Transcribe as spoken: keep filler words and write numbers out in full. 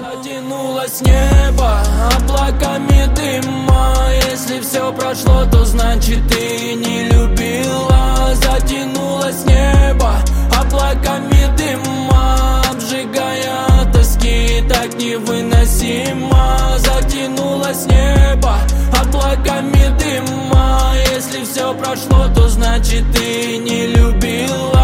Затянулось небо облаками дыма. Если все прошло, то значит ты не любила. Затянулось небо облаками дыма, обжигая от тоски так невыносимо. Затянулось небо облаками дыма. Если все прошло, то значит ты не любила.